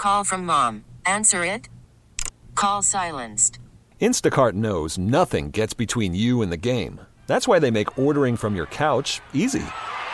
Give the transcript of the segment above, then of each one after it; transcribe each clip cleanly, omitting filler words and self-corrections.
Call from mom. Answer it. Call silenced. Instacart knows nothing gets between you and the game. That's why they make ordering from your couch easy.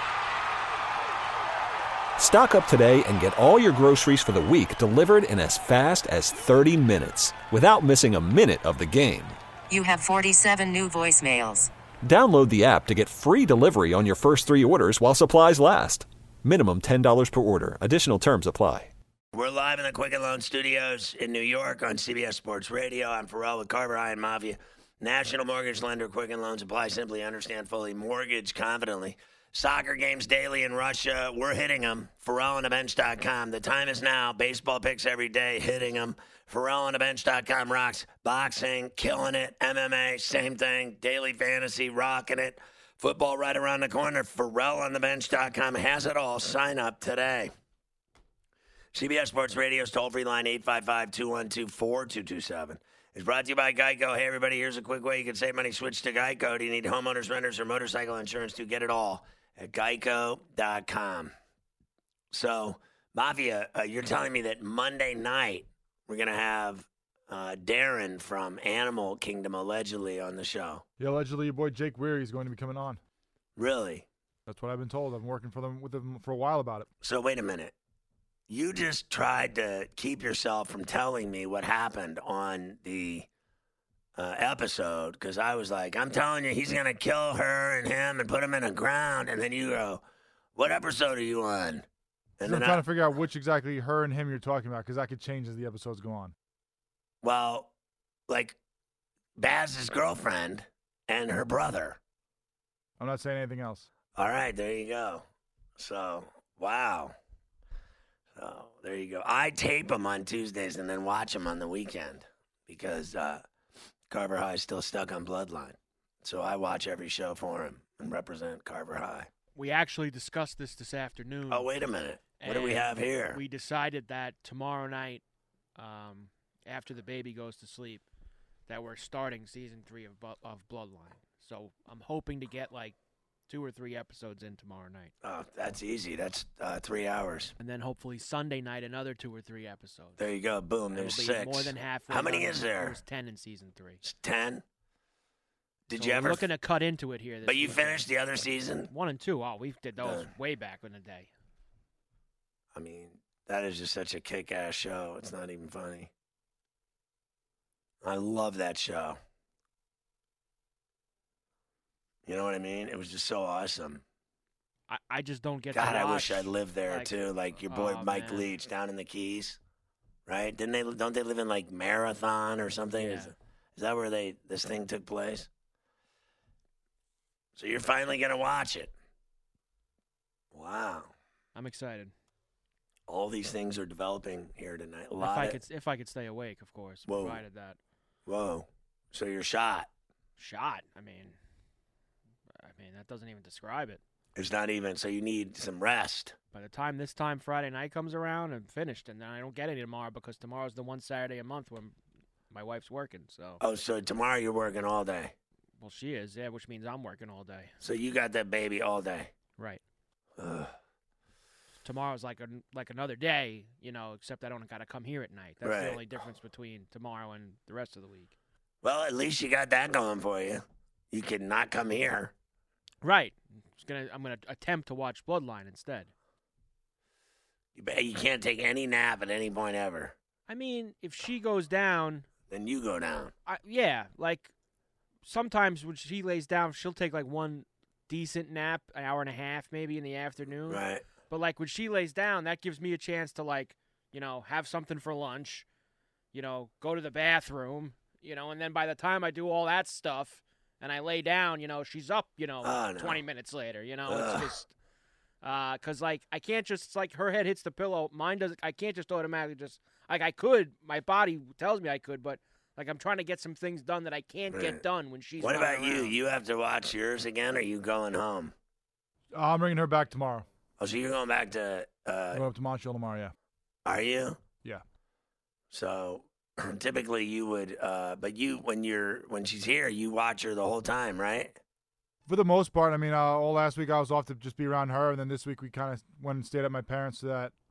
Stock up today and get all your groceries for the week delivered in as fast as 30 minutes without missing a minute of the game. You have 47 new voicemails. Download the app to get free delivery on your first 3 orders while supplies last. Minimum $10 per order. Additional terms apply. We're live in the Quicken Loan Studios in New York on CBS Sports Radio. I'm Pharrell with Carver High and Mafia. National mortgage lender, Quicken Loans apply simply, understand fully, mortgage confidently. Soccer games daily in Russia, we're hitting them. PharrellOnTheBench.com. The time is now. Baseball picks every day, hitting them. PharrellOnTheBench.com rocks. Boxing, killing it. MMA, same thing. Daily fantasy, rocking it. Football right around the corner. PharrellOnTheBench.com has it all. Sign up today. CBS Sports Radio's toll-free line, 855-212-4227. Is brought to you by Geico. Hey, everybody, here's a quick way you can save money. Switch to Geico. Do you need homeowners, renters, or motorcycle insurance? To get it all at geico.com. So, Mafia, you're telling me that Monday night we're going to have Darren from Animal Kingdom allegedly on the show. Yeah, allegedly your boy Jake Weary is going to be coming on. Really? That's what I've been told. I've been working with them for a while about it. So, wait a minute. You just tried to keep yourself from telling me what happened on the episode because I was like, I'm telling you, he's going to kill her and him and put him in the ground. And then you go, what episode are you on? And I'm trying to figure out which exactly her and him you're talking about because that could change as the episodes go on. Well, like Baz's girlfriend and her brother. I'm not saying anything else. All right, there you go. So, wow. So, there you go. I tape them on Tuesdays and then watch them on the weekend because Carver High is still stuck on Bloodline. So I watch every show for him and represent Carver High. We actually discussed this afternoon. Oh, wait a minute. What do we have here? We decided that tomorrow night, after the baby goes to sleep, that we're starting season 3 of Bloodline. So I'm hoping to get like 2 or 3 episodes in tomorrow night. Oh, that's easy. That's 3 hours. And then hopefully Sunday night, another 2 or 3 episodes. There you go. Boom. There's 6. More than halfway. How many is there? There's 10 in season 3. It's 10? Did so you ever? We're looking to cut into it here. But you finished the other season? 1 and 2. Oh, we did those way back in the day. I mean, that is just such a kick-ass show. It's not even funny. I love that show. You know what I mean? It was just so awesome. I just don't get God, to watch. I wish I lived there, too. Like your boy Mike Leach down in the Keys. Right? Don't they live in, like, Marathon or something? Yeah. Is that where this thing took place? So you're finally going to watch it. Wow. I'm excited. All these things are developing here tonight. If I could stay awake, of course, Whoa. provided that. Whoa. So you're shot. Shot? I mean, that doesn't even describe it. It's not even, so you need some rest. By the time Friday night comes around, I'm finished, and then I don't get any tomorrow because tomorrow's the one Saturday a month when my wife's working. So. Oh, so tomorrow you're working all day? Well, she is, yeah, which means I'm working all day. So you got that baby all day? Right. Ugh. Tomorrow's like another day, except I don't got to come here at night. That's the only difference between tomorrow and the rest of the week. Well, at least you got that going for you. You can not come here. Right. I'm gonna attempt to watch Bloodline instead. You can't take any nap at any point ever. I mean, if she goes down, then you go down. Yeah, like sometimes when she lays down, she'll take like one decent nap, an hour and a half maybe in the afternoon. Right. But like when she lays down, that gives me a chance to have something for lunch, go to the bathroom, and then by the time I do all that stuff and I lay down, she's up, 20 minutes later, it's just because I can't just her head hits the pillow. Mine doesn't. I can't just automatically I could. My body tells me I could, but I'm trying to get some things done that I can't get done when she's. What about around. you? You have to watch yours again, or are you going home? I'm bringing her back tomorrow. Oh, so you're going back to... I'm going up to Montreal tomorrow, yeah. Are you? Yeah. So, typically you would... but when she's here, you watch her the whole time, right? For the most part. I mean, all last week I was off to just be around her, and then this week we kind of went and stayed at my parents so that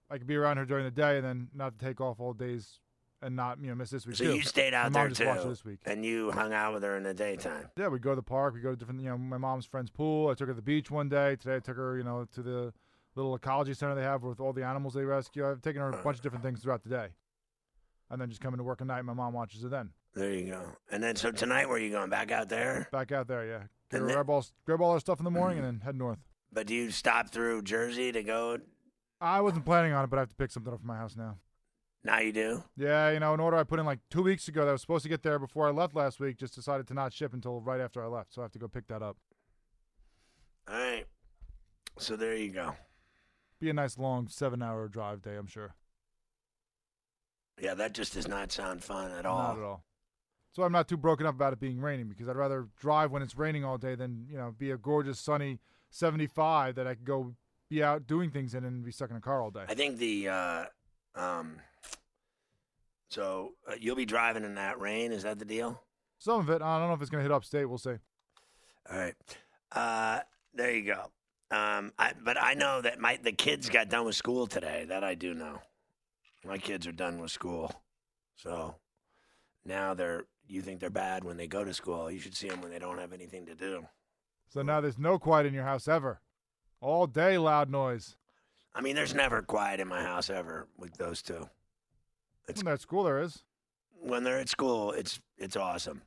I could be around her during the day and then not take off all days and not miss this week So too. you stayed out My there mom just watched it too, this week. and you hung out with her in the daytime. Yeah, we go to the park. We go to different, my mom's friend's pool. I took her to the beach one day. Today I took her, to the little ecology center they have with all the animals they rescue. I've taken her a bunch of different things throughout the day. And then just coming to work at night. My mom watches it then. There you go. And then, so tonight, where are you going? Back out there? Back out there, yeah. And Grab all our stuff in the morning and then head north. But do you stop through Jersey to go? I wasn't planning on it, but I have to pick something up from my house now. Now you do? Yeah, an order I put in like 2 weeks ago that was supposed to get there before I left last week just decided to not ship until right after I left. So I have to go pick that up. All right. So there you go. Be a nice long 7-hour drive day, I'm sure. Yeah, that just does not sound fun at all. Not at all. So I'm not too broken up about it being raining because I'd rather drive when it's raining all day than, be a gorgeous sunny 75 that I could go be out doing things in and be stuck in a car all day. I think you'll be driving in that rain. Is that the deal? Some of it. I don't know if it's going to hit upstate. We'll see. All right. There you go. But I know that the kids got done with school today. That I do know. My kids are done with school. So now you think they're bad when they go to school. You should see them when they don't have anything to do. So now there's no quiet in your house ever. All day loud noise. I mean, there's never quiet in my house ever with those two. When they're at school, there is. When they're at school, it's awesome.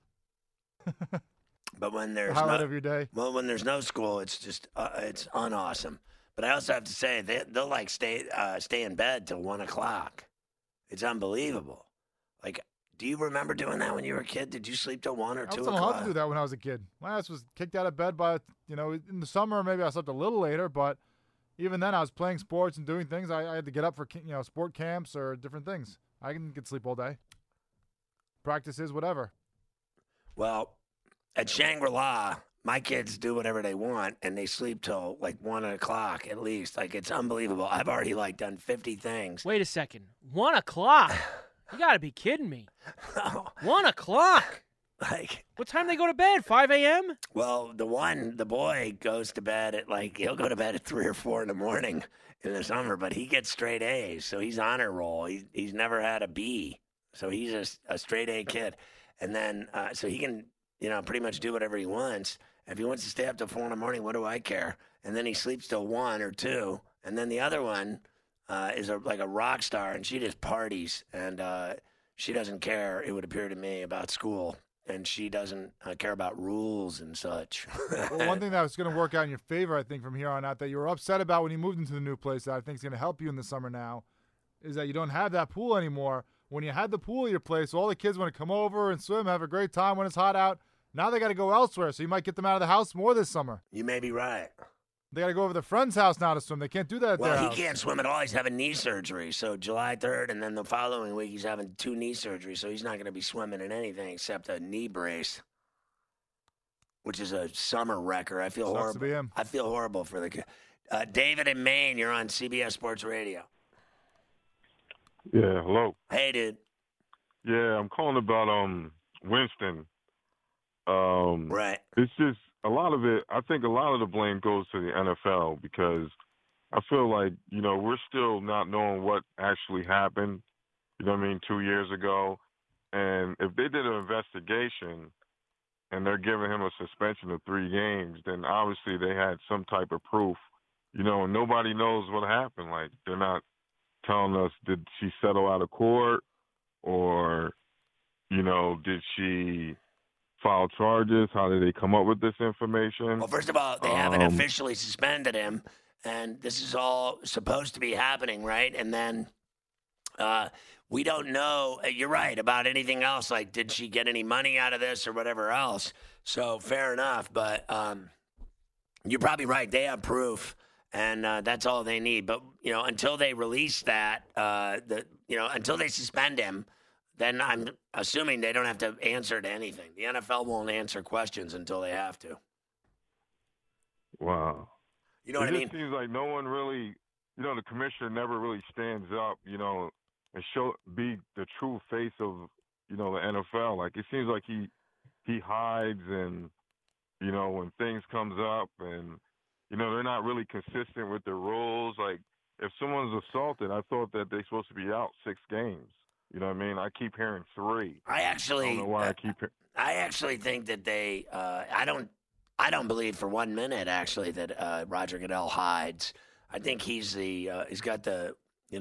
But when there's highlight of your day. Well, when there's no school, it's just it's unawesome. But I also have to say they'll like stay in bed till 1 o'clock. It's unbelievable. Like, do you remember doing that when you were a kid? Did you sleep till 1 or 2 o'clock? I wasn't allowed to do that when I was a kid. My ass was kicked out of bed by, in the summer, maybe I slept a little later, but even then I was playing sports and doing things. I had to get up for, sport camps or different things. I can get sleep all day. Practices, whatever. Well, at Shangri-La, my kids do whatever they want, and they sleep till like 1 o'clock at least. Like, it's unbelievable. I've already done 50 things. Wait a second. 1 o'clock? You got to be kidding me. 1 o'clock? What time do they go to bed? 5 a.m.? Well, the boy goes to bed at he'll go to bed at 3 or 4 in the morning in the summer, but he gets straight A's, so he's honor roll. He's never had a B, so he's a straight A kid. And then, so he can, pretty much do whatever he wants. If he wants to stay up till 4 in the morning, what do I care? And then he sleeps till 1 or 2. And then the other one is like a rock star, and she just parties, and she doesn't care, it would appear to me, about school. And she doesn't care about rules and such. Well, one thing that was going to work out in your favor, I think, from here on out, that you were upset about when you moved into the new place that I think is going to help you in the summer now, is that you don't have that pool anymore. When you had the pool at your place, all the kids want to come over and swim, have a great time when it's hot out. Now they got to go elsewhere, so you might get them out of the house more this summer. You may be right. They got to go over to their friend's house now to swim. They can't do that at their house. Well, he can't swim at all. He's having knee surgery. So July 3rd, and then the following week, he's having 2 knee surgeries. So he's not going to be swimming in anything except a knee brace, which is a summer wrecker. I feel horrible. To be him. I feel horrible for the kid. David in Maine, you're on CBS Sports Radio. Yeah, hello. Hey, dude. Yeah, I'm calling about Winston. Right. It's just a lot of it. I think a lot of the blame goes to the NFL because I feel like, we're still not knowing what actually happened, 2 years ago. And if they did an investigation and they're giving him a suspension of 3 games, then obviously they had some type of proof, and nobody knows what happened. Like, they're not telling us, did she settle out of court or, did she file charges? How did they come up with this information? Well, first of all, they haven't officially suspended him, and this is all supposed to be happening, right? And then we don't know, you're right, about anything else, like did she get any money out of this or whatever else. So fair enough, but you're probably right. They have proof, and that's all they need. But, until they release that, until they suspend him, then I'm assuming they don't have to answer to anything. The NFL won't answer questions until they have to. Wow. You know what I mean? It seems like no one really, the commissioner never really stands up, and be the true face of, the NFL. Like, it seems like he hides and, when things comes up and, they're not really consistent with the rules. Like, if someone's assaulted, I thought that they're supposed to be out 6 games. You know what I mean? I keep hearing 3. I don't know why I actually think that they. I don't believe for 1 minute actually that Roger Goodell hides. I think he's got the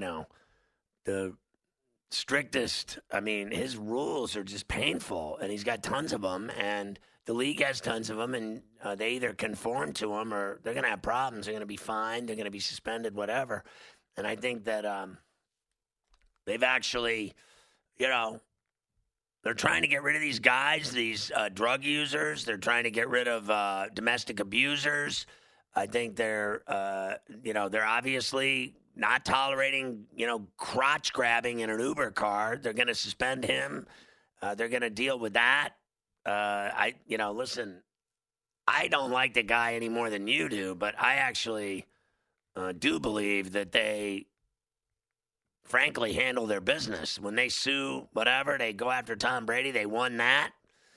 strictest. I mean, his rules are just painful, and he's got tons of them, and the league has tons of them, and they either conform to them or they're going to have problems. They're going to be fined. They're going to be suspended, whatever. And I think that they've actually, they're trying to get rid of these guys, these drug users. They're trying to get rid of domestic abusers. I think they're obviously not tolerating, crotch grabbing in an Uber car. They're going to suspend him. They're going to deal with that. Listen, I don't like the guy any more than you do, but I actually do believe that they, frankly, handle their business. When they sue, whatever, they go after Tom Brady. They won that.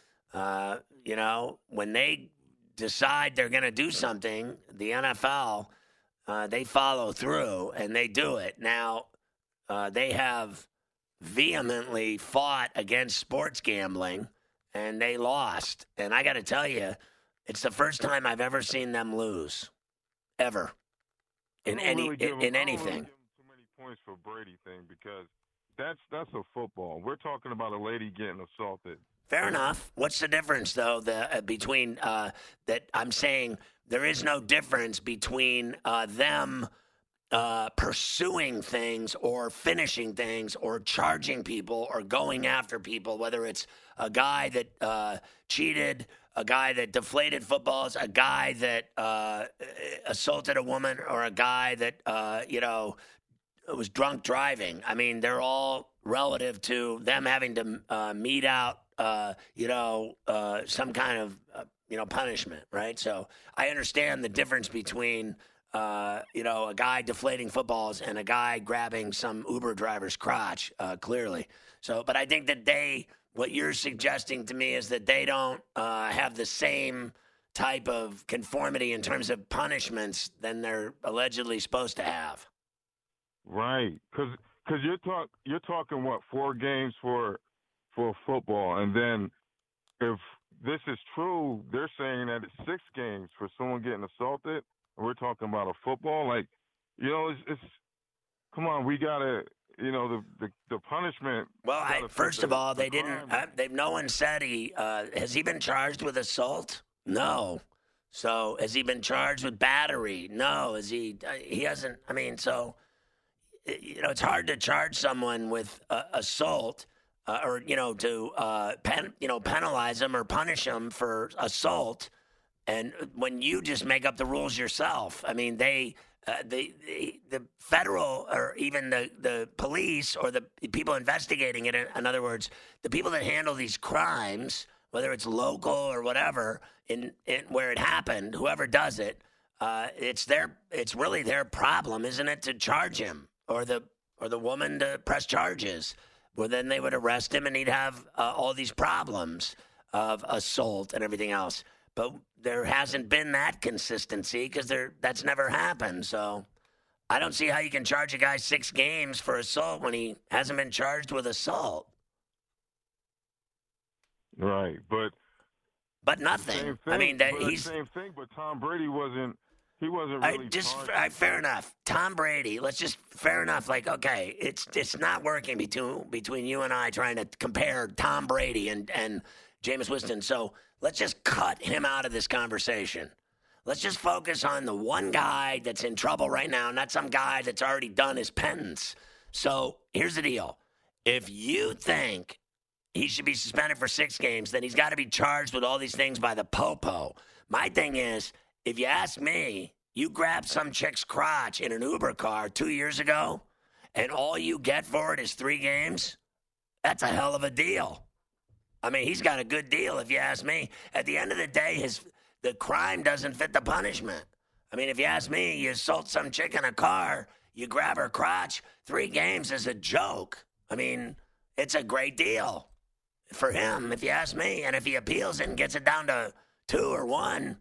When they decide they're going to do something, the NFL, they follow through and they do it. Now, they have vehemently fought against sports gambling, and they lost. And I got to tell you, it's the first time I've ever seen them lose, ever, in anything. I don't really give them too many points for Brady thing because that's a football. We're talking about a lady getting assaulted. Fair enough. What's the difference, though, between that? I'm saying there is no difference between them pursuing things or finishing things or charging people or going after people, whether it's a guy that cheated, a guy that deflated footballs, a guy that assaulted a woman, or a guy that, was drunk driving. I mean, they're all relative to them having to mete out, some kind of, punishment, right? So I understand the difference between a guy deflating footballs and a guy grabbing some Uber driver's crotch, clearly. So, but I think that what you're suggesting to me is that they don't have the same type of conformity in terms of punishments than they're allegedly supposed to have. Right, because you're talking what, 4 games for football, and then if this is true, they're saying that it's 6 games for someone getting assaulted. We're talking about a football, it's come on, we gotta, the punishment. Well, first of all, they didn't. No one said has he been charged with assault? No. So has he been charged with battery? No. He hasn't. I mean, so it's hard to charge someone with assault. Or to penalize them or punish them for assault, and when you just make up the rules yourself. I mean, the federal or even the police or the people investigating it. In other words, the people that handle these crimes, whether it's local or whatever, in where it happened, whoever does it, it's really their problem, isn't it, to charge him or the woman to press charges. Well, then they would arrest him, and he'd have all these problems of assault and everything else. But there hasn't been that consistency because that's never happened. So I don't see how you can charge a guy 6 games for assault when he hasn't been charged with assault. Right, but nothing. I mean, he's the same thing. But Tom Brady wasn't. He wasn't really. Fair enough. Tom Brady. Fair enough. Like, okay, it's not working between you and I trying to compare Tom Brady and Jameis Winston. So let's just cut him out of this conversation. Let's just focus on the one guy that's in trouble right now, not some guy that's already done his penance. So here's the deal: if you think he should be suspended for 6 games, then he's got to be charged with all these things by the popo. My thing is, if you ask me, you grabbed some chick's crotch in an Uber car 2 years ago, and all you get for it is 3 games, that's a hell of a deal. I mean, he's got a good deal, if you ask me. At the end of the day, the crime doesn't fit the punishment. I mean, if you ask me, you assault some chick in a car, you grab her crotch, 3 games is a joke. I mean, it's a great deal for him, if you ask me. And if he appeals it and gets it down to 2 or 1,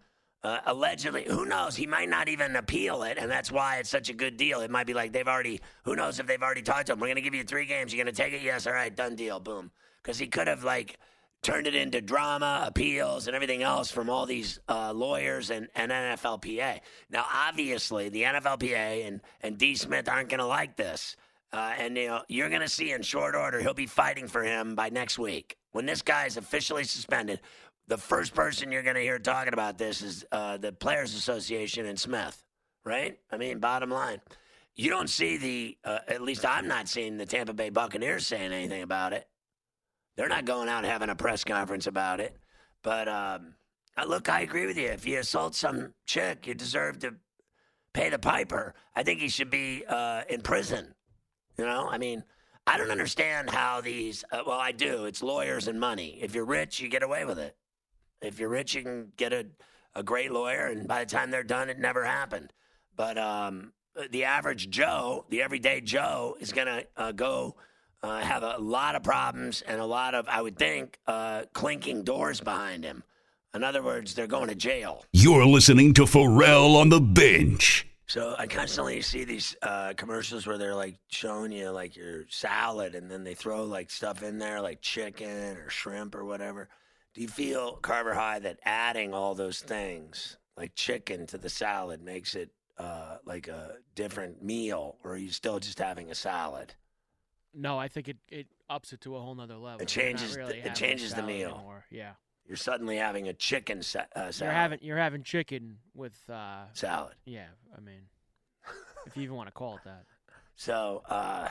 Allegedly, who knows? He might not even appeal it, and that's why it's such a good deal. It might be like who knows if they've already talked to him. We're going to give you 3 games. You're going to take it? Yes, all right, done deal, boom. Because he could have, turned it into drama, appeals, and everything else from all these lawyers and NFLPA. Now, obviously, the NFLPA and D. Smith aren't going to like this. And you're going to see in short order, he'll be fighting for him by next week. When this guy is officially suspended, the first person you're going to hear talking about this is the Players Association and Smith, right? I mean, bottom line. You don't see at least I'm not seeing the Tampa Bay Buccaneers saying anything about it. They're not going out and having a press conference about it. But, look, I agree with you. If you assault some chick, you deserve to pay the piper. I think he should be in prison. I mean, I don't understand how these well, I do. It's lawyers and money. If you're rich, you get away with it. If you're rich, you can get a great lawyer, and by the time they're done, it never happened. But the average Joe, the everyday Joe, is going to go have a lot of problems and a lot of, I would think, clinking doors behind him. In other words, they're going to jail. You're listening to Pharrell on the Bench. So I constantly see these commercials where they're showing you your salad, and then they throw stuff in there like chicken or shrimp or whatever. Do you feel, Carver High, that adding all those things like chicken to the salad makes it like a different meal, or are you still just having a salad? No, I think it ups it to a whole nother level. It changes. It changes the meal. Anymore. Yeah. You're suddenly having a chicken salad. You're having chicken with salad. Yeah, I mean, if you even want to call it that. So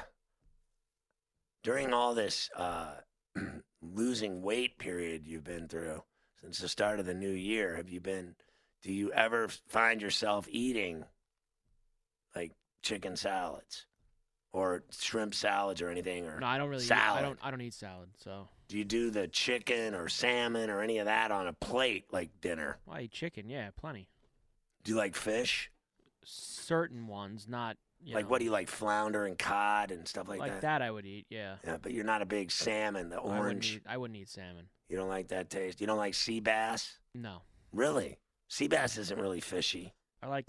during all this losing weight period you've been through since the start of the new year, do you ever find yourself eating chicken salads or shrimp salads or anything? Or no, I don't really. Salad. I don't eat salad. So do you do the chicken or salmon or any of that on a plate like dinner? Well, I eat chicken. Yeah, plenty. Do you like fish? Certain ones, not. What do you like? Flounder and cod and stuff like that? Like that I would eat, yeah. Yeah, but you're not a big salmon, the orange. I wouldn't eat salmon. You don't like that taste? You don't like sea bass? No. Really? Sea bass isn't really fishy. I like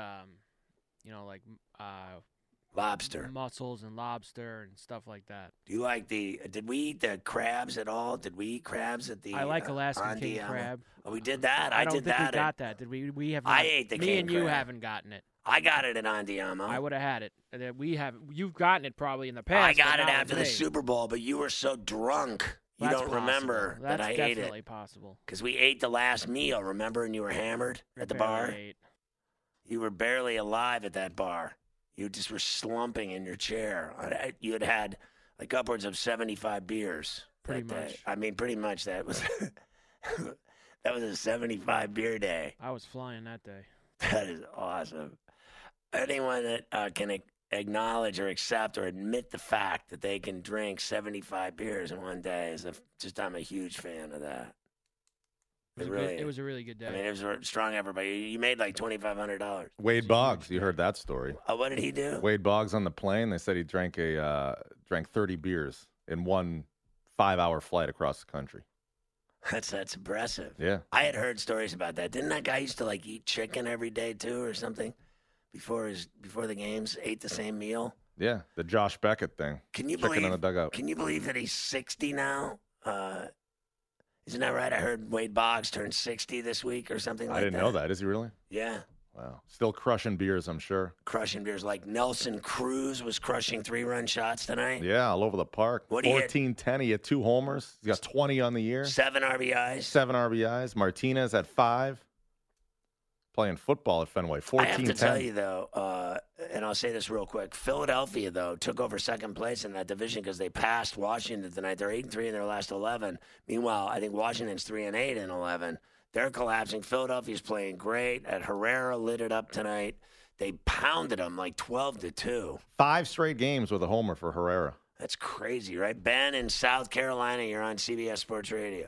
lobster. Mussels and lobster and stuff like that. Do you like did we eat the crabs at all? Did we eat crabs at the I like Alaskan king crab. Oh, we did that? I don't did think that. we got that. Did we? We have not. I ate the me king and crab. You haven't gotten it. I got it at Andiamo. I would have had it. We have. You've gotten it probably in the past. I got it not after with the me. Super Bowl, but you were so drunk. You That's don't possible. remember that I ate it. That's definitely possible. Because we ate the last meal, remember? And you were hammered at the bar. Ate. You were barely alive at that bar. You just were slumping in your chair. You had had upwards of 75 beers. Pretty that much. Day. I mean, pretty much that was that was a 75 beer day. I was flying that day. That is awesome. Anyone that can acknowledge or accept or admit the fact that they can drink 75 beers in one day I'm a huge fan of that. It was a really good day. I mean, it was a strong effort, but you made $2,500. Wade Boggs, you heard that story. What did he do? Wade Boggs on the plane. They said he drank 30 beers in one 5-hour flight across the country. That's impressive. Yeah, I had heard stories about that. Didn't that guy used to eat chicken every day too, or something? Before the games, ate the same meal. Yeah, the Josh Beckett thing. Can you chicken in the dugout? Can you believe that he's 60 now? Isn't that right? I heard Wade Boggs turned 60 this week or something like that. I didn't know that. Is he really? Yeah. Wow. Still crushing beers, I'm sure. Crushing beers like Nelson Cruz was crushing 3-run shots tonight. Yeah, all over the park. 14-10. He had 2 homers. He got 20 on the year. 7 RBIs. 7 RBIs. Martinez at 5. Playing football at Fenway. 14-10. I have to tell you, though, and I'll say this real quick. Philadelphia, though, took over second place in that division because they passed Washington tonight. They're 8-3 in their last 11. Meanwhile, I think Washington's 3-8 in 11. They're collapsing. Philadelphia's playing great. At Herrera lit it up tonight. They pounded them 12-2. 5 straight games with a homer for Herrera. That's crazy, right? Ben in South Carolina, you're on CBS Sports Radio.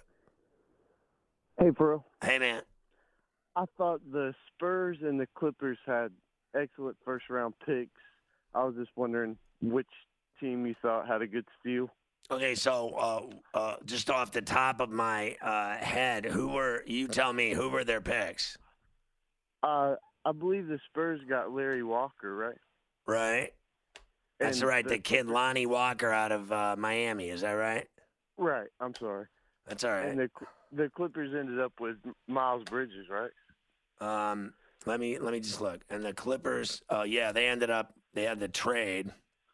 Hey, bro. Hey, man. I thought the Spurs and the Clippers had excellent first-round picks. I was just wondering which team you thought had a good steal. Okay, so just off the top of my head, you tell me, who were their picks? I believe the Spurs got Larry Walker, right? Right. That's And right. The kid Lonnie Walker out of Miami. Is that right? Right. I'm sorry. That's all right. And the Clippers ended up with Miles Bridges, right? Let me just look. And the Clippers, they had the trade.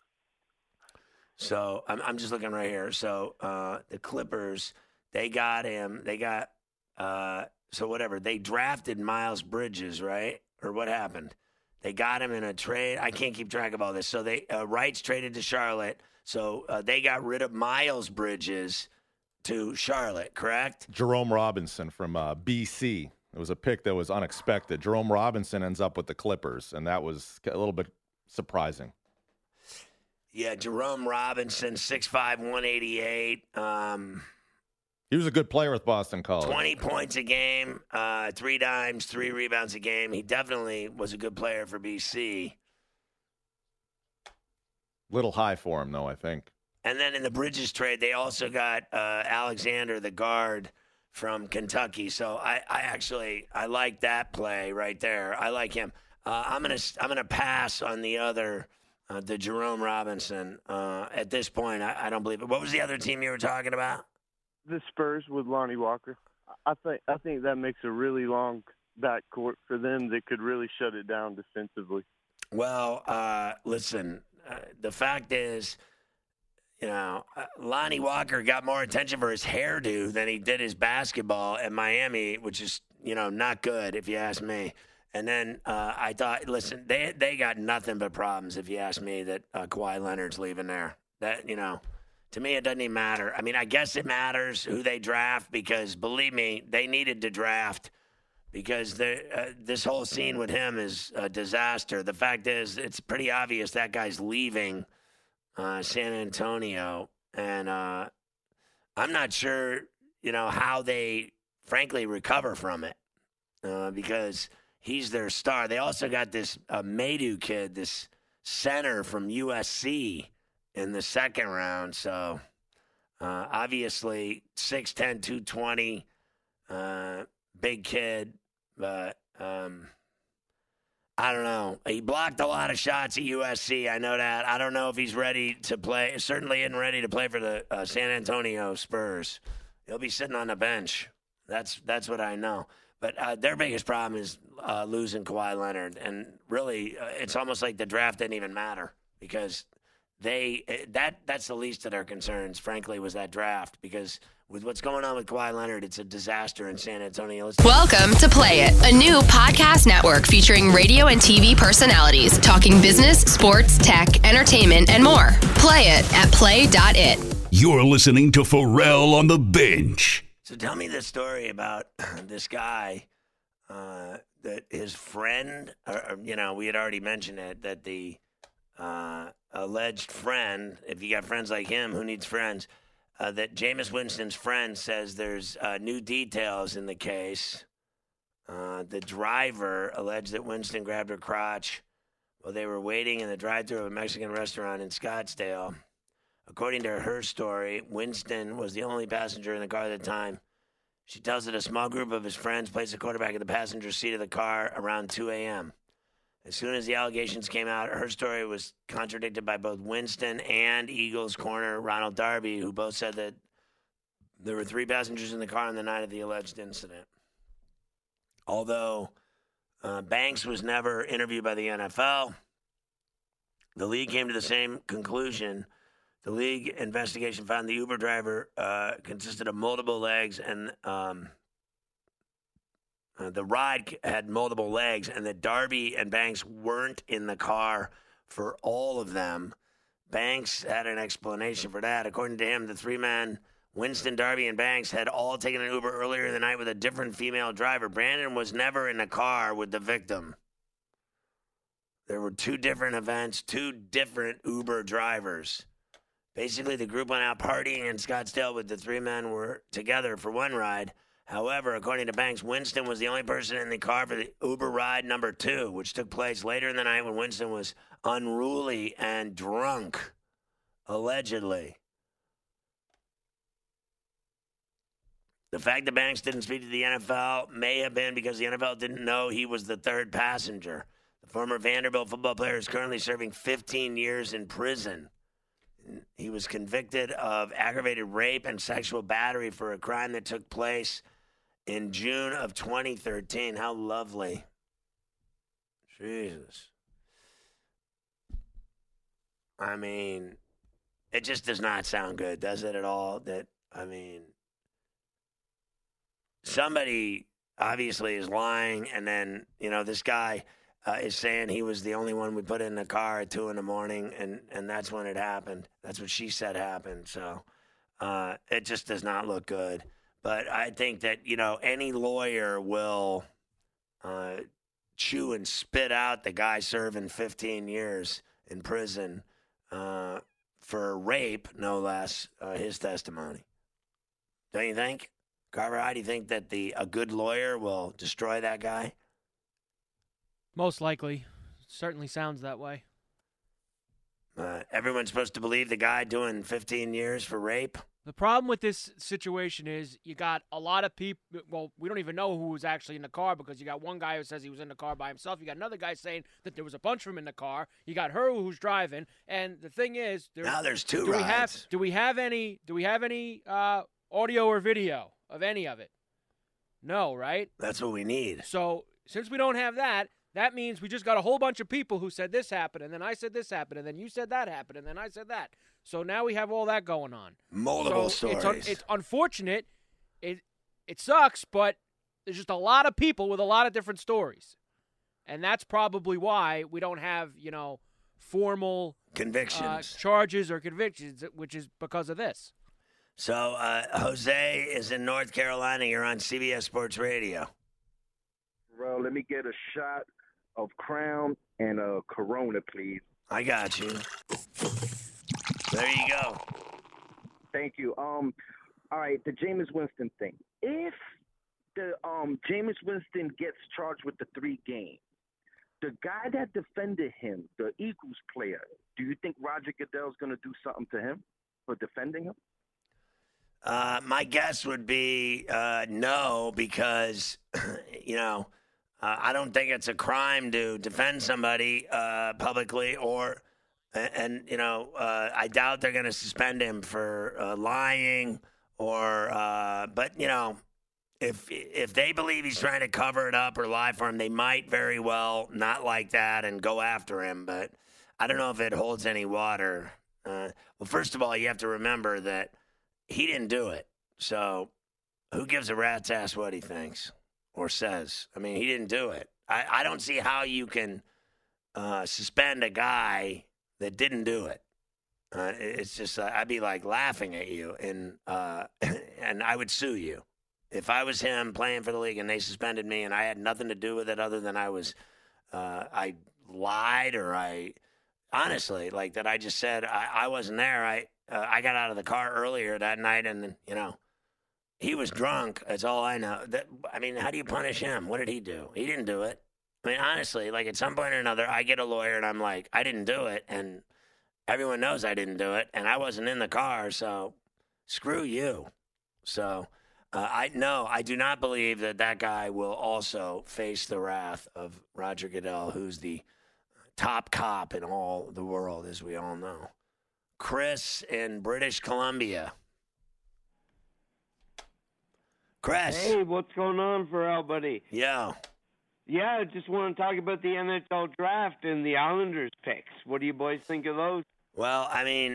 So I'm just looking right here. So the Clippers, they got him. They got so whatever. They drafted Miles Bridges, right? Or what happened? They got him in a trade. I can't keep track of all this. So they Wrights traded to Charlotte. So they got rid of Miles Bridges to Charlotte, correct? Jerome Robinson from BC. It was a pick that was unexpected. Jerome Robinson ends up with the Clippers, and that was a little bit surprising. Yeah, Jerome Robinson, 6'5", 188. He was a good player with Boston College. 20 points a game, 3 dimes, 3 rebounds a game. He definitely was a good player for BC. Little high for him, though, I think. And then in the Bridges trade, they also got Alexander, the guard from Kentucky. So I like that play right there. I like him. I'm gonna pass on the other, the Jerome Robinson. At this point, I don't believe it. What was the other team you were talking about? The Spurs with Lonnie Walker. I think that makes a really long backcourt for them that could really shut it down defensively. Well, listen, the fact is, Lonnie Walker got more attention for his hairdo than he did his basketball at Miami, which is, not good if you ask me. And then I thought, listen, they got nothing but problems if you ask me that Kawhi Leonard's leaving there. That, to me, it doesn't even matter. I mean, I guess it matters who they draft because, believe me, they needed to draft because this whole scene with him is a disaster. The fact is, it's pretty obvious that guy's leaving San Antonio, and I'm not sure, how they, frankly, recover from it because he's their star. They also got this Madu kid, this center from USC, in the second round. So, obviously, 6'10", 220, big kid. But, I don't know. He blocked a lot of shots at USC. I know that. I don't know if he's ready to play. Certainly isn't ready to play for the San Antonio Spurs. He'll be sitting on the bench. That's what I know. But their biggest problem is losing Kawhi Leonard. And really, it's almost like the draft didn't even matter because that's the least of their concerns, frankly, was that draft because with what's going on with Kawhi Leonard, it's a disaster in San Antonio. Welcome to Play It, a new podcast network featuring radio and TV personalities talking business, sports, tech, entertainment, and more. Play it at play.it. You're listening to Pharrell on the Bench. So tell me the story about this guy that his friend, we had already mentioned it, that the alleged friend, if you got friends like him, who needs friends, that Jameis Winston's friend says there's new details in the case. The driver alleged that Winston grabbed her crotch while they were waiting in the drive-thru of a Mexican restaurant in Scottsdale. According to her story, Winston was the only passenger in the car at the time. She tells that a small group of his friends placed the quarterback in the passenger seat of the car around 2 a.m. As soon as the allegations came out, her story was contradicted by both Winston and Eagles corner Ronald Darby, who both said that there were 3 passengers in the car on the night of the alleged incident. Although Banks was never interviewed by the NFL, the league came to the same conclusion. The league investigation found the Uber driver consisted of multiple legs and the ride had multiple legs, and that Darby and Banks weren't in the car for all of them. Banks had an explanation for that. According to him, the 3 men, Winston, Darby, and Banks, had all taken an Uber earlier in the night with a different female driver. Brandon was never in the car with the victim. There were 2 different events, 2 different Uber drivers. Basically, the group went out partying in Scottsdale with the 3 men were together for one ride. However, according to Banks, Winston was the only person in the car for the Uber ride number 2, which took place later in the night when Winston was unruly and drunk, allegedly. The fact that Banks didn't speak to the NFL may have been because the NFL didn't know he was the third passenger. The former Vanderbilt football player is currently serving 15 years in prison. He was convicted of aggravated rape and sexual battery for a crime that took place in June of 2013. How lovely. Jesus. I mean, it just does not sound good, does it at all? Somebody obviously is lying, and then, this guy is saying he was the only one we put in the car at 2 a.m, and that's when it happened. That's what she said happened. So it just does not look good. But I think that, any lawyer will chew and spit out the guy serving 15 years in prison for rape, no less, his testimony. Don't you think? Carver, how do you think that a good lawyer will destroy that guy? Most likely. Certainly sounds that way. Everyone's supposed to believe the guy doing 15 years for rape? The problem with this situation is you got a lot of people. Well, we don't even know who was actually in the car because you got one guy who says he was in the car by himself. You got another guy saying that there was a bunch of them in the car. You got her who's driving. And the thing is, now there's two rides. Do we have any audio or video of any of it? No, right? That's what we need. So since we don't have that, that means we just got a whole bunch of people who said this happened, and then I said this happened, and then you said that happened, and then I said that. So now we have all that going on. Multiple stories. It's unfortunate. It sucks, but there's just a lot of people with a lot of different stories. And that's probably why we don't have, formal convictions, charges or convictions, which is because of this. So Jose is in North Carolina. You're on CBS Sports Radio. Bro, let me get a shot of Crown and a Corona, please. I got you. There you go. Thank you. All right, the Jameis Winston thing. If the Jameis Winston gets charged with the 3 games, the guy that defended him, the Eagles player, do you think Roger Goodell's going to do something to him for defending him? My guess would be no, because, I don't think it's a crime to defend somebody publicly I doubt they're going to suspend him for lying but, if they believe he's trying to cover it up or lie for him, they might very well not like that and go after him. But I don't know if it holds any water. Well, first of all, you have to remember that he didn't do it. So who gives a rat's ass what he thinks or says? I mean, he didn't do it. I don't see how you can suspend a guy that didn't do it. It's just I'd be like laughing at you, and I would sue you. If I was him playing for the league and they suspended me and I had nothing to do with it other than I lied or honestly, like that I just said I wasn't there. I got out of the car earlier that night and, he was drunk. That's all I know. How do you punish him? What did he do? He didn't do it. I mean, honestly, like at some point or another, I get a lawyer and I'm like, I didn't do it. And everyone knows I didn't do it. And I wasn't in the car. So screw you. So I do not believe that guy will also face the wrath of Roger Goodell, who's the top cop in all the world, as we all know. Chris in British Columbia. Chris. Hey, what's going on, Pharrell, buddy? Yeah. Yeah, I just want to talk about the NHL draft and the Islanders picks. What do you boys think of those? Well,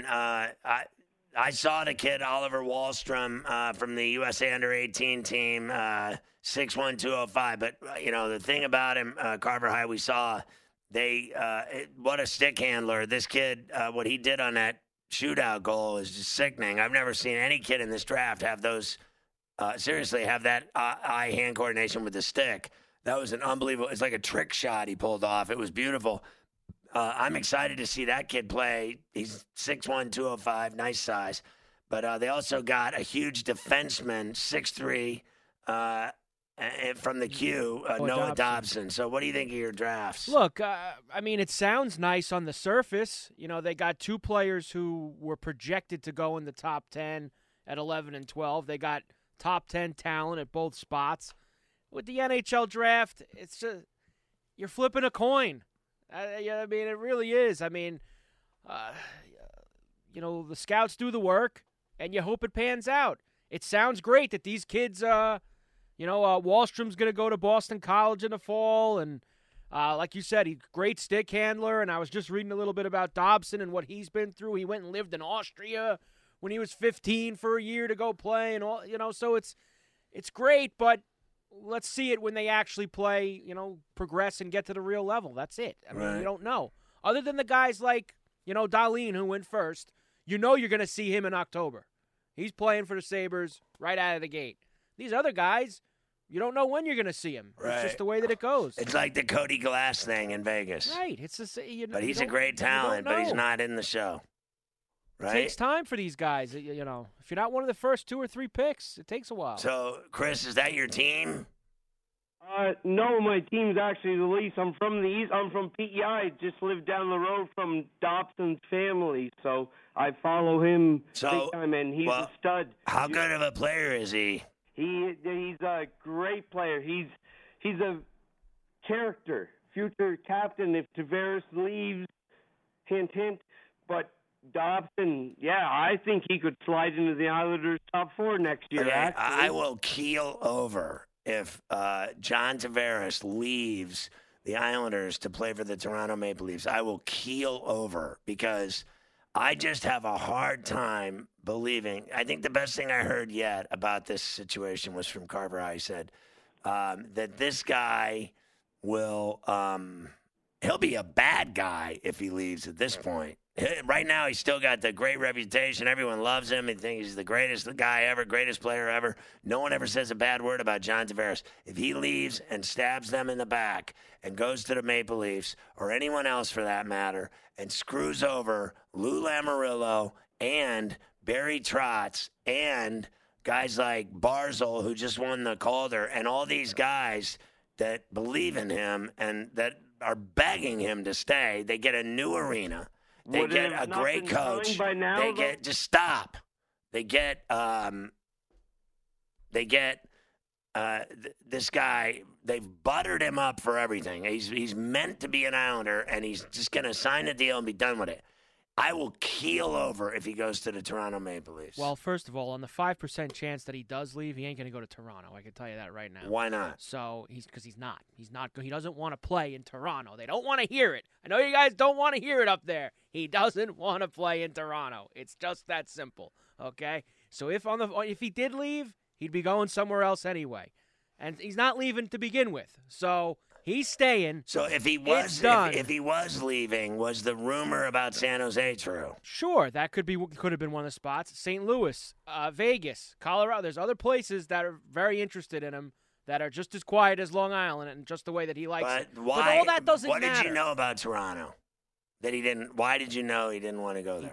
I saw the kid Oliver Wahlstrom from the USA Under-18 team, 6'1", 205. But, the thing about him, Carver High, we saw what a stick handler. This kid, what he did on that shootout goal is just sickening. I've never seen any kid in this draft have those, have that eye-hand coordination with the stick. That was an unbelievable, it's like a trick shot he pulled off. It was beautiful. I'm excited to see that kid play. He's 6'1", 205, nice size. But they also got a huge defenseman, 6'3", from the Q, Noah Dobson. So what do you think of your drafts? Look, it sounds nice on the surface. They got 2 players who were projected to go in the top 10 at 11 and 12. They got top 10 talent at both spots. With the NHL draft, it's just you're flipping a coin. I mean, it really is. I mean, the scouts do the work, and you hope it pans out. It sounds great that these kids, Wahlstrom's going to go to Boston College in the fall, and like you said, he's a great stick handler, and I was just reading a little bit about Dobson and what he's been through. He went and lived in Austria when he was 15 for a year to go play, and all, so it's great, but let's see it when they actually play, progress and get to the real level. That's it. I mean, you don't know. Other than the guys like, Dahlin, who went first, you're going to see him in October. He's playing for the Sabres right out of the gate. These other guys, you don't know when you're going to see him. Right. It's just the way that it goes. It's like the Cody Glass thing in Vegas. Right. It's the but he's a great talent, but he's not in the show. Right? It takes time for these guys. If you're not one of the first 2 or 3 picks, it takes a while. So, Chris, is that your team? No, my team's actually the Leafs. I'm from the East. I'm from PEI. Just live down the road from Dobson's family, so I follow him big time, and he's a stud. How good of a player is he? He's a great player. He's a character, future captain. If Tavares leaves, hint, hint. But Dobson, I think he could slide into the Islanders' top 4 next year. Okay, I will keel over if John Tavares leaves the Islanders to play for the Toronto Maple Leafs. I will keel over because I just have a hard time believing. I think the best thing I heard yet about this situation was from Carver. I said that this guy will he'll be a bad guy if he leaves at this point. Right now, he's still got the great reputation. Everyone loves him. They think he's the greatest guy ever, greatest player ever. No one ever says a bad word about John Tavares. If he leaves and stabs them in the back and goes to the Maple Leafs, or anyone else for that matter, and screws over Lou Lamoriello and Barry Trotz and guys like Barzal, who just won the Calder, and all these guys that believe in him and that are begging him to stay, they get a new arena. They get a great coach. They get just stop. They get this guy. They've buttered him up for everything. He's meant to be an Islander, and he's just going to sign a deal and be done with it. I will keel over if he goes to the Toronto Maple Leafs. Well, first of all, on the 5% chance that he does leave, he ain't going to go to Toronto. I can tell you that right now. Why not? So because he's not. He doesn't want to play in Toronto. They don't want to hear it. I know you guys don't want to hear it up there. He doesn't want to play in Toronto. It's just that simple. Okay. So if he did leave, he'd be going somewhere else anyway, and he's not leaving to begin with. So. He's staying. So if he was leaving, was the rumor about San Jose true? Sure, that could have been one of the spots. St. Louis, Vegas, Colorado. There's other places that are very interested in him that are just as quiet as Long Island and just the way that he likes it. Why, but all that doesn't matter. What did you know about Toronto? That he didn't. Why did you know he didn't want to go there?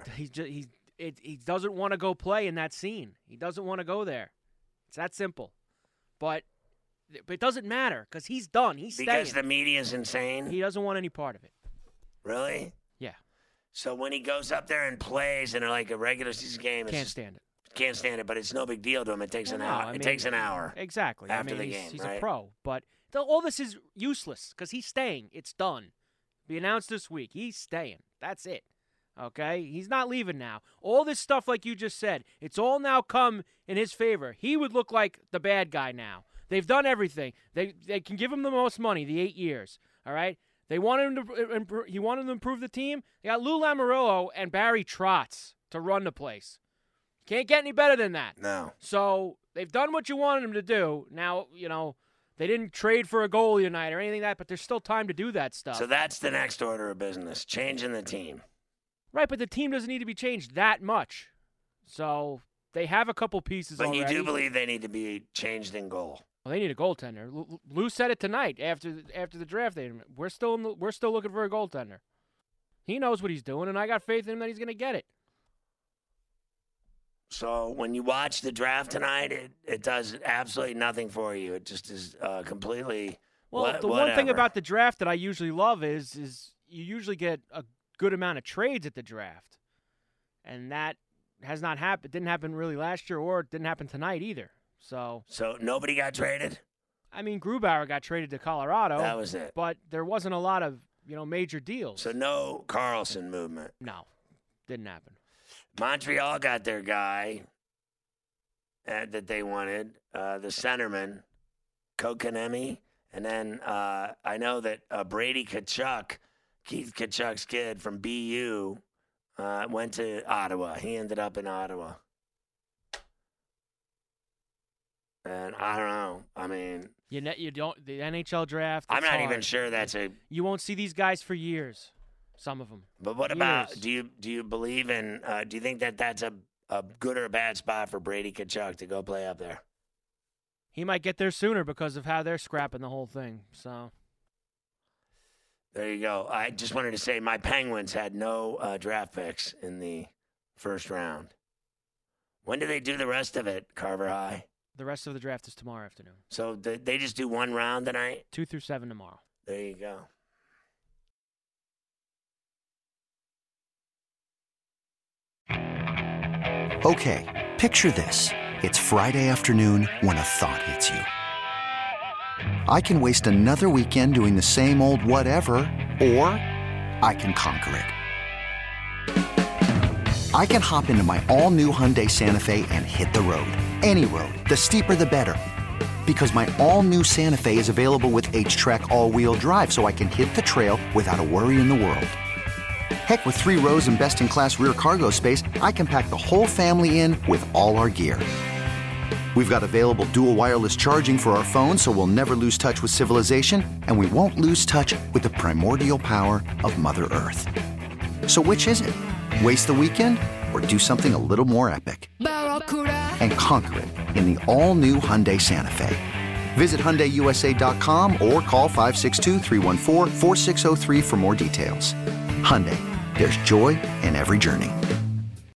He doesn't want to go play in that scene. He doesn't want to go there. It's that simple. But it doesn't matter because he's done. He's staying. Because the media is insane? He doesn't want any part of it. Really? Yeah. So when he goes up there and plays in like a regular season game, can't stand it. Can't stand it, but it's no big deal to him. It takes an hour. It takes an hour. Exactly. After the game, he's right? a pro. But all this is useless because he's staying. It's done. Be announced this week. He's staying. That's it. Okay? He's not leaving now. All this stuff, like you just said, it's all now come in his favor. He would look like the bad guy now. They've done everything. They can give him the most money, the 8 years. All right. He wanted to improve the team. They got Lou Lamoriello and Barry Trotz to run the place. Can't get any better than that. No. So they've done what you wanted them to do. Now they didn't trade for a goalie tonight or anything like that, but there's still time to do that stuff. So that's the next order of business: changing the team. Right, but the team doesn't need to be changed that much. So they have a couple pieces already. But you do believe they need to be changed in goal. Well, they need a goaltender. Lou said it tonight after the draft. We're still looking for a goaltender. He knows what he's doing, and I got faith in him that he's going to get it. So when you watch the draft tonight, it does absolutely nothing for you. It just is completely. Well, the one thing about the draft that I usually love is you usually get a good amount of trades at the draft, and that has not happened. Didn't happen really last year, or it didn't happen tonight either. So nobody got traded? I mean, Grubauer got traded to Colorado. That was it. But there wasn't a lot of, major deals. So no Carlson movement. No, didn't happen. Montreal got their guy that they wanted, the centerman, Kotkaniemi. And then I know that Brady Tkachuk, Keith Tkachuk's kid from BU, went to Ottawa. He ended up in Ottawa. And I don't know. I mean, you don't the NHL draft. I'm not hard. even sure that's a. You won't see these guys for years. Some of them. But what about? Do you believe in? Do you think that that's a good or a bad spot for Brady Tkachuk to go play up there? He might get there sooner because of how they're scrapping the whole thing. So there you go. I just wanted to say my Penguins had no draft picks in the first round. When do they do the rest of it, Carver High? The rest of the draft is tomorrow afternoon. So they just do one round tonight? 2 through 7 tomorrow. There you go. Okay, picture this. It's Friday afternoon when a thought hits you. I can waste another weekend doing the same old whatever, or I can conquer it. I can hop into my all-new Hyundai Santa Fe and hit the road. Any road. The steeper, the better. Because my all-new Santa Fe is available with H-Track all-wheel drive, so I can hit the trail without a worry in the world. Heck, with 3 rows and best-in-class rear cargo space, I can pack the whole family in with all our gear. We've got available dual wireless charging for our phones, so we'll never lose touch with civilization, and we won't lose touch with the primordial power of Mother Earth. So which is it? Waste the weekend or do something a little more epic? And conquer it in the all-new Hyundai Santa Fe. Visit HyundaiUSA.com or call 562-314-4603 for more details. Hyundai, there's joy in every journey.